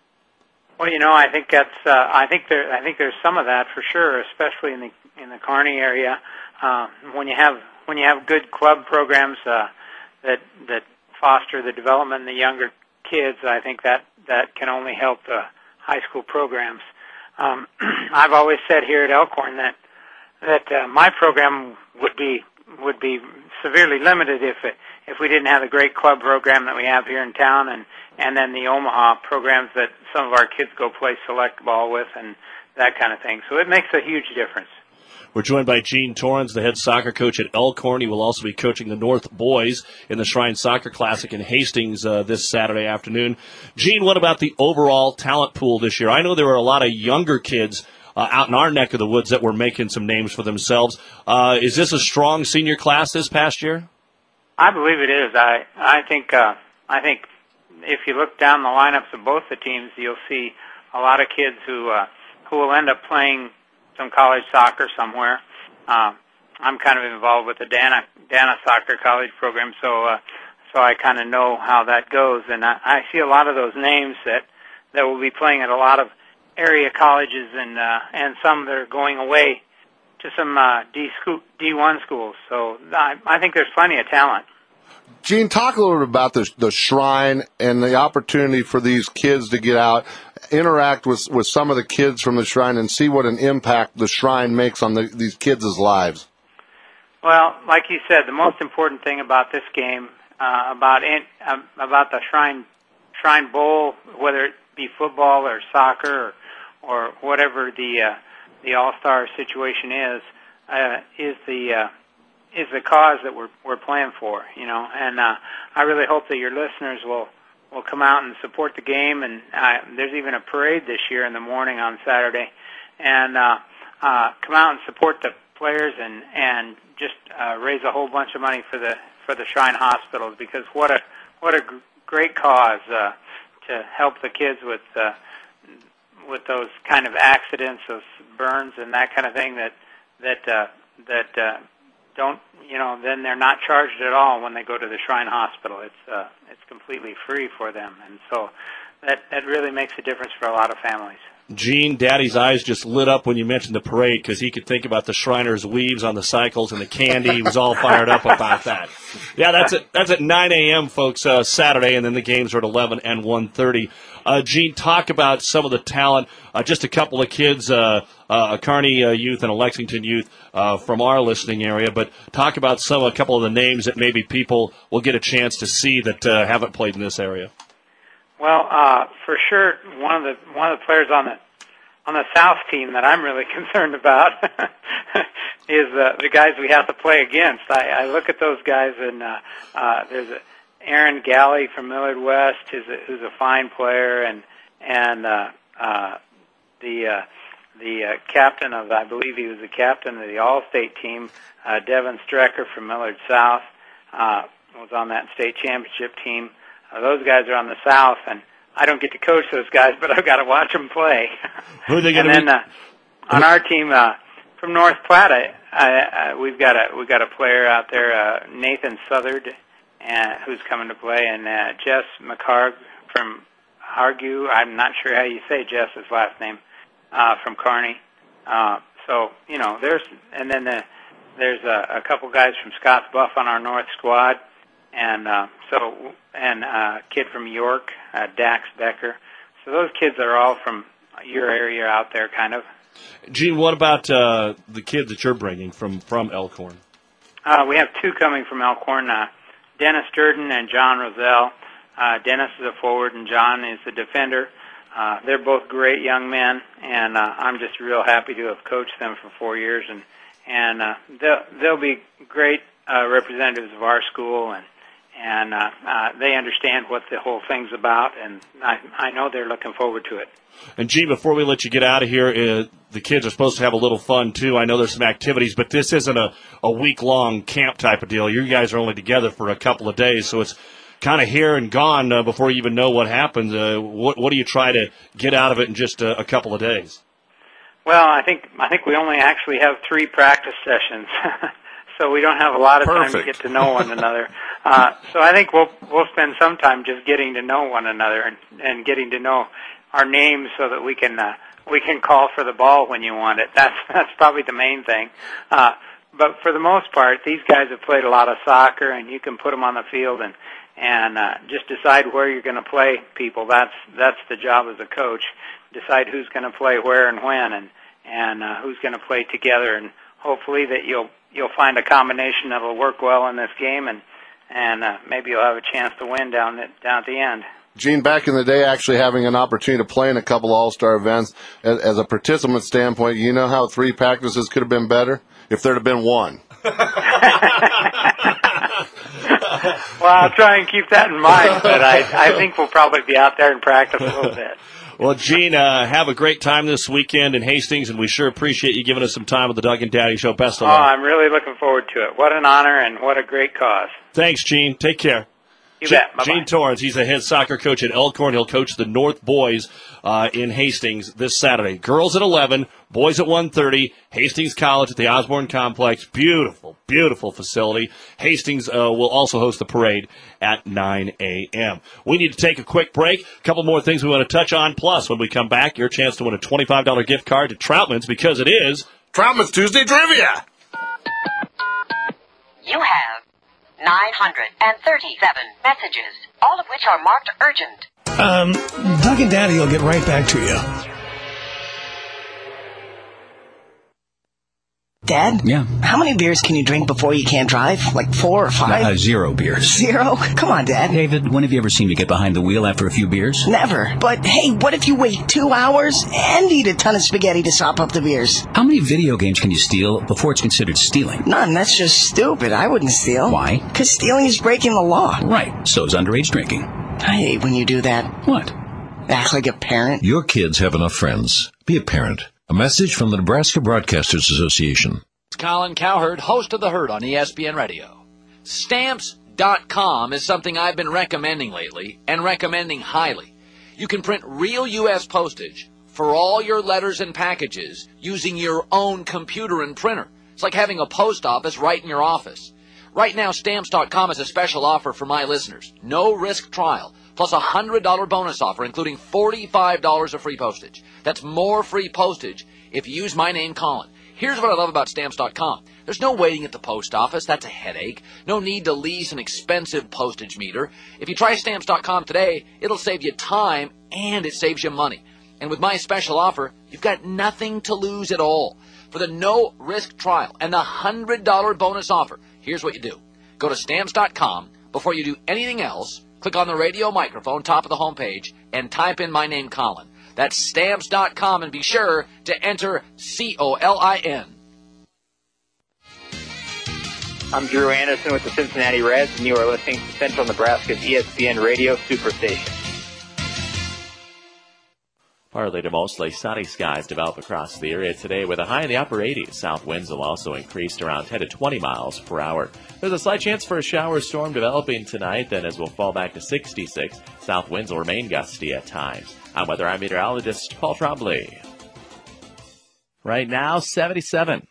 Well, you know, I think that's uh, I think there I think there's some of that for sure, especially in the in the Kearney area. Uh, when you have when you have good club programs uh, that that foster the development of the younger kids, I think that that can only help the high school programs. Um, I've always said here at Elkhorn that that uh, my program would be would be severely limited if it, if we didn't have the great club program that we have here in town, and and then the Omaha programs that some of our kids go play select ball with and that kind of thing. So it makes a huge difference. We're joined by Gene Torrens, the head soccer coach at Elkhorn. He will also be coaching the North boys in the Shrine Soccer Classic in Hastings uh, this Saturday afternoon. Gene, what about the overall talent pool this year? I know there were a lot of younger kids uh, out in our neck of the woods that were making some names for themselves. Uh, is this a strong senior class this past year? I believe it is. I I think uh, I think if you look down the lineups of both the teams, you'll see a lot of kids who uh, who will end up playing some college soccer somewhere. Uh, I'm kind of involved with the Dana Dana Soccer College program, so uh, so I kind of know how that goes, and I, I see a lot of those names that that will be playing at a lot of area colleges, and uh, and some that are going away to some uh, D school, D one schools. So I, I think there's plenty of talent. Gene, talk a little bit about the, the Shrine and the opportunity for these kids to get out, interact with, with some of the kids from the Shrine, and see what an impact the Shrine makes on the, these kids' lives. Well, like you said, the most important thing about this game, uh, about in, uh, about the Shrine Shrine Bowl, whether it be football or soccer or, or whatever the uh, the All-Star situation is, uh, is the uh, is the cause that we're we're playing for, you know. And uh, I really hope that your listeners will will come out and support the game. And uh, there's even a parade this year in the morning on Saturday, and uh, uh, come out and support the players and and just uh, raise a whole bunch of money for the for the Shrine Hospitals, because what a what a g- great cause uh, to help the kids with uh, with those kind of accidents, those burns and that kind of thing that that uh, that uh, don't, you know, then they're not charged at all when they go to the Shrine Hospital. It's uh, it's completely free for them, and so that that really makes a difference for a lot of families. Gene, Daddy's eyes just lit up when you mentioned the parade because he could think about the Shriners' weaves on the cycles and the candy. He was all fired up about that. Yeah, that's at, that's at nine a.m., folks, uh, Saturday, and then the games are at eleven and one thirty. Uh, Gene, talk about some of the talent. Uh, just a couple of kids, uh, uh, a Kearney uh, youth and a Lexington youth uh, from our listening area, but talk about some a couple of the names that maybe people will get a chance to see that uh, haven't played in this area. Well, uh, for sure, one of the one of the players on the on the South team that I'm really concerned about is uh, the guys we have to play against. I, I look at those guys, and uh, uh, there's a, Aaron Galley from Millard West, who's a, who's a fine player, and and uh, uh, the uh, the uh, captain of, I believe he was the captain of the All-State team, uh, Devin Strecker from Millard South, uh, was on that state championship team. Uh, those guys are on the South, and I don't get to coach those guys, but I've got to watch them play. Who are they going to? be? And then uh, on our team uh, from North Platte, I, I, I, we've got a we've got a player out there, uh, Nathan Southard, uh, who's coming to play, and uh, Jess McHarg from Hargu. I'm not sure how you say Jess's last name, uh, from Kearney. Uh, so you know, there's and then the, there's a, a couple guys from Scottsbluff on our North squad. And uh, so, and uh, a kid from York, uh, Dax Becker. So those kids are all from your area out there, kind of. Gene, what about uh, the kids that you're bringing from, from Elkhorn? Uh, we have two coming from Elkhorn, uh, Dennis Durden and John Roselle. Uh, Dennis is a forward and John is a defender. Uh, they're both great young men, and uh, I'm just real happy to have coached them for four years. And, and uh, they'll, they'll be great uh, representatives of our school, and and uh, uh, they understand what the whole thing's about, and I, I know they're looking forward to it. And, Gene, before we let you get out of here, uh, the kids are supposed to have a little fun, too. I know there's some activities, but this isn't a, a week-long camp type of deal. You guys are only together for a couple of days, so it's kind of here and gone uh, before you even know what happens. Uh, what, what do you try to get out of it in just a, a couple of days? Well, I think I think we only actually have three practice sessions, so we don't have a lot of Perfect. time to get to know one another. Uh, so I think we'll we'll spend some time just getting to know one another and, and getting to know our names so that we can uh, we can call for the ball when you want it. That's that's probably the main thing. Uh, but for the most part, these guys have played a lot of soccer, and you can put them on the field and and uh, just decide where you're going to play people. That's that's the job as a coach. Decide who's going to play where and when, and and uh, who's going to play together, and hopefully that you'll you'll find a combination that'll work well in this game, and and uh, maybe you'll have a chance to win down at, down at the end. Gene, back in the day, actually having an opportunity to play in a couple All-Star events, as, as a participant standpoint, you know how three practices could have been better if there'd have been one. Well, I'll try and keep that in mind, but I, I think we'll probably be out there and practice a little bit. Well, Gene, uh, have a great time this weekend in Hastings, and we sure appreciate you giving us some time with the Doug and Daddy Show. Best of Oh, luck. I'm really looking forward to it. What an honor and what a great cause. Thanks, Gene. Take care. You G- bet. Bye-bye. Gene Torrance, he's the head soccer coach at Elkhorn. He'll coach the North boys uh, in Hastings this Saturday. Girls at eleven, boys at one thirty. Hastings College at the Osborne Complex. Beautiful, beautiful facility. Hastings uh, will also host the parade at nine a.m. We need to take a quick break. A couple more things we want to touch on. Plus, when we come back, your chance to win a twenty-five dollars gift card to Troutman's, because it is Troutman's Tuesday Trivia. You have nine hundred thirty-seven messages, all of which are marked urgent. Um, Doug and Daddy will get right back to you. Dad? Yeah? How many beers can you drink before you can't drive? Like four or five? Uh, zero beers. Zero? Come on, Dad. David, when have you ever seen me get behind the wheel after a few beers? Never. But, hey, what if you wait two hours and eat a ton of spaghetti to sop up the beers? How many video games can you steal before it's considered stealing? None. That's just stupid. I wouldn't steal. Why? Because stealing is breaking the law. Right. So is underage drinking. I hate when you do that. What? Act like a parent. Your kids have enough friends. Be a parent. A message from the Nebraska Broadcasters Association. Colin Cowherd, host of The Herd on E S P N Radio. Stamps dot com is something I've been recommending lately, and recommending highly. You can print real U S postage for all your letters and packages using your own computer and printer. It's like having a post office right in your office. Right now, Stamps dot com has a special offer for my listeners. No risk trial, plus a one hundred dollars bonus offer, including forty-five dollars of free postage. That's more free postage if you use my name, Colin. Here's what I love about Stamps dot com. There's no waiting at the post office. That's a headache. No need to lease an expensive postage meter. If you try Stamps dot com today, it'll save you time and it saves you money. And with my special offer, you've got nothing to lose at all. For the no-risk trial and the one hundred dollars bonus offer, here's what you do. Go to Stamps dot com. Before you do anything else, click on the radio microphone, top of the homepage, and type in my name, Colin. That's Stamps dot com, and be sure to enter C O L I N. I'm Drew Anderson with the Cincinnati Reds, and you are listening to Central Nebraska's E S P N Radio Superstation. Partly to mostly sunny skies develop across the area today with a high in the upper eighties. South winds will also increase to around ten to twenty miles per hour. There's a slight chance for a shower storm developing tonight, then as we'll fall back to sixty-six, south winds will remain gusty at times. I'm weather eye meteorologist Paul Trombley. Right now, seventy-seven.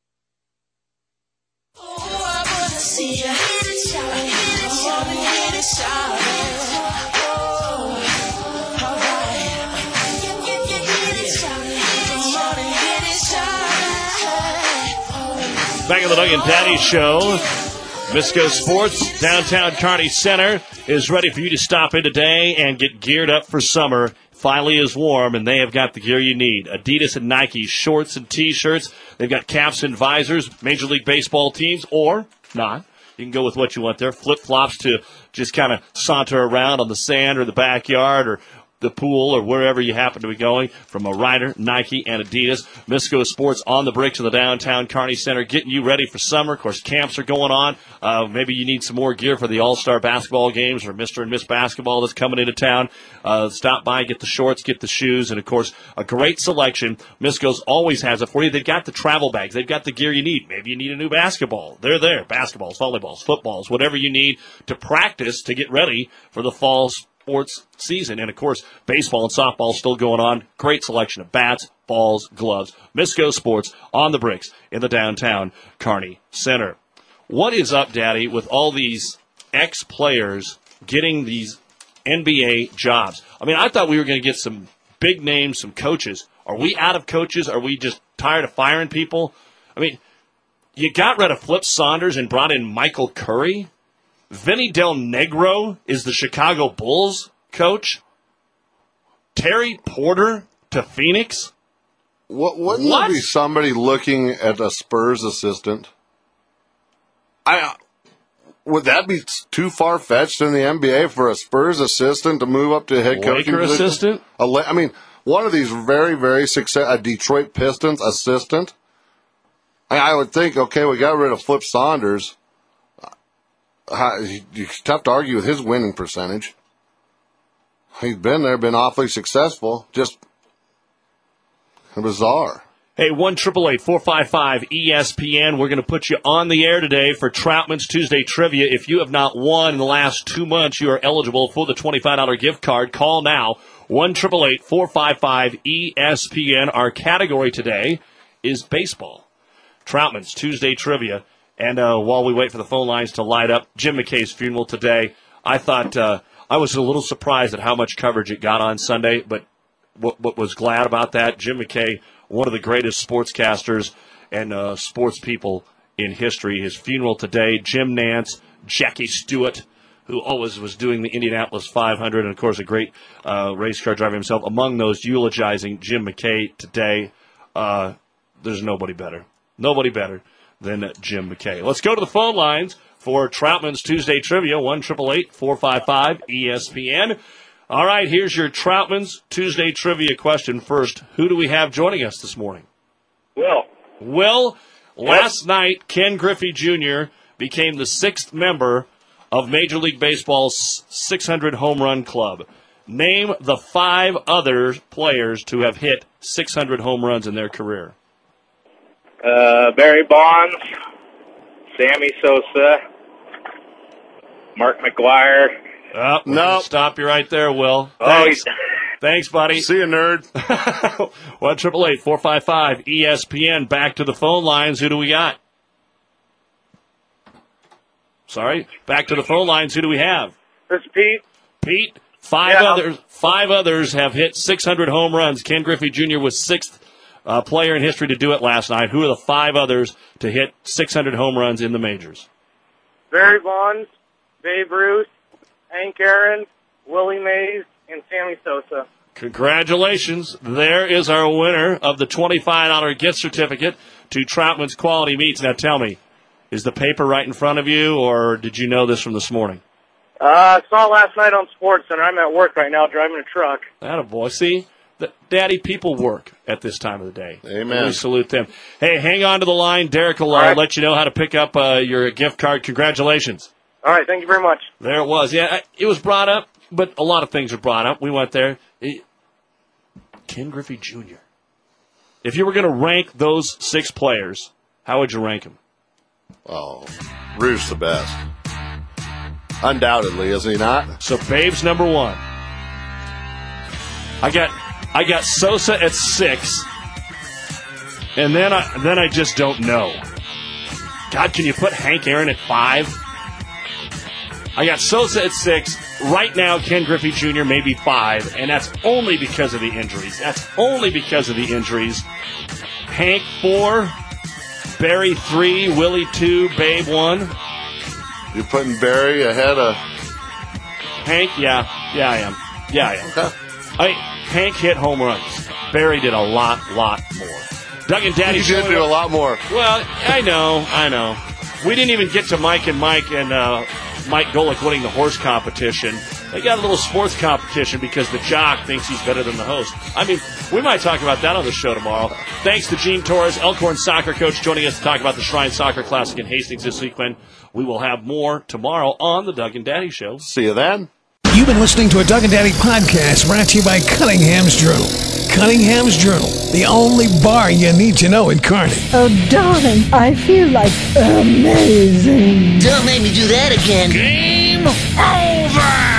Back at the Doug and Daddy Show, Misco Sports, downtown Kearney Center, is ready for you to stop in today and get geared up for summer. Finally is warm, and they have got the gear you need. Adidas and Nike shorts and T-shirts. They've got caps and visors, Major League Baseball teams, or not. You can go with what you want there. Flip-flops to just kind of saunter around on the sand or the backyard, or the pool or wherever you happen to be going, from a Ryder, Nike, and Adidas. Misco Sports on the bricks of the downtown Kearney Center, getting you ready for summer. Of course, camps are going on. Uh, maybe you need some more gear for the All-Star basketball games or Mister and Miss Basketball that's coming into town. Uh, stop by, get the shorts, get the shoes, and, of course, a great selection. Misco's always has it for you. They've got the travel bags. They've got the gear you need. Maybe you need a new basketball. They're there. Basketballs, volleyballs, footballs, whatever you need to practice to get ready for the fall sports season. And, of course, baseball and softball still going on. Great selection of bats, balls, gloves. Misco Sports on the bricks in the downtown Kearney Center. What is up, Daddy, with all these ex-players getting these N B A jobs? I mean, I thought we were going to get some big names, some coaches. Are we out of coaches? Are we just tired of firing people? I mean, you got rid of Flip Saunders and brought in Michael Curry. Vinny Del Negro is the Chicago Bulls coach. Terry Porter to Phoenix. What, wouldn't What? there be somebody looking at a Spurs assistant? I would that be too far fetched in the N B A for a Spurs assistant to move up to head coaching Laker position? assistant? A La- I mean, one of these very, very success, a Detroit Pistons assistant. I, I would think, okay, we got rid of Flip Saunders. How, it's tough to argue with his winning percentage. He's been there, been awfully successful. Just bizarre. Hey, one triple eight four five five E S P N. We're going to put you on the air today for Troutman's Tuesday Trivia. If you have not won in the last two months, you are eligible for the twenty-five dollars gift card. Call now, one triple eight four five five E S P N. Our category today is baseball. Troutman's Tuesday Trivia. And uh, while we wait for the phone lines to light up, Jim McKay's funeral today, I thought uh, I was a little surprised at how much coverage it got on Sunday, but what, what was glad about that, Jim McKay, one of the greatest sportscasters and uh, sports people in history. His funeral today, Jim Nance, Jackie Stewart, who always was doing the Indianapolis five hundred, and, of course, a great uh, race car driver himself. Among those eulogizing Jim McKay today, uh, there's nobody better. Nobody better than Jim McKay. Let's go to the phone lines for Troutman's Tuesday Trivia, one triple eight four five five E S P N. All right, here's your Troutman's Tuesday Trivia question. First, who do we have joining us this morning? Will. Will, last night, Ken Griffey Junior became the sixth member of Major League Baseball's six hundred home run club. Name the five other players to have hit six hundred home runs in their career. Uh, Barry Bonds, Sammy Sosa, Mark McGuire. Oh, no, stop you right there, Will. Oh, Thanks, he's- Thanks buddy. See you, nerd. one triple eight four five five E S P N. Back to the phone lines. Who do we got? Sorry, back to the phone lines. Who do we have? This is Pete. Pete. Five Yeah. others. Five others have hit six hundred home runs. Ken Griffey Junior was sixth uh, player in history to do it last night. Who are the five others to hit six hundred home runs in the majors? Barry Bonds, Babe Ruth, Hank Aaron, Willie Mays, and Sammy Sosa. Congratulations. There is our winner of the twenty-five dollars gift certificate to Troutman's Quality Meats. Now tell me, is the paper right in front of you, or did you know this from this morning? Uh, I saw it last night on SportsCenter. I'm at work right now driving a truck. Attaboy. See, the, Daddy, people work at this time of the day. Amen. We salute them. Hey, hang on to the line. Derek will uh, right. let you know how to pick up uh, your gift card. Congratulations. All right, thank you very much. There it was. Yeah, it was brought up, but a lot of things were brought up. We went there. It, Ken Griffey Junior If you were going to rank those six players, how would you rank them? Oh, Ruth's the best. Undoubtedly, is he not? So Babe's number one. I got I got Sosa at six. And then I then I just don't know. God, can you put Hank Aaron at five? I got Sosa at six. Right now, Ken Griffey Junior may be five, and that's only because of the injuries. That's only because of the injuries. Hank four, Barry three, Willie two, Babe one. You're putting Barry ahead of Hank? Yeah, yeah, I am. Yeah, I am. Okay. I mean, Hank hit home runs. Barry did a lot, lot more. Doug and Daddy. You did do a lot more. Well, I know, I know. We didn't even get to Mike and Mike and uh, with Mike Golick winning the horse competition. They got a little sports competition because the jock thinks he's better than the host. I mean, we might talk about that on the show tomorrow. Thanks to Gene Torres, Elkhorn soccer coach, joining us to talk about the Shrine Soccer Classic in Hastings this weekend. We will have more tomorrow on the Doug and Daddy Show. See you then. You've been listening to a Doug and Daddy podcast brought to you by Cunningham's Journal. Cunningham's Journal, the only bar you need to know in Kearney. Oh, darling, I feel like amazing. Don't make me do that again. Game over!